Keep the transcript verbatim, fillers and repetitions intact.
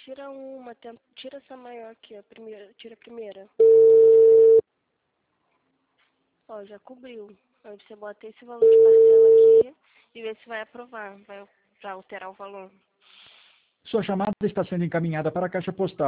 tira uma, tenta, tira essa maior aqui, a primeira, tira a primeira. Ó, já cobriu. Aí você bota esse valor de parcela aqui e vê se vai aprovar, vai para alterar o valor. Sua chamada está sendo encaminhada para a caixa postal.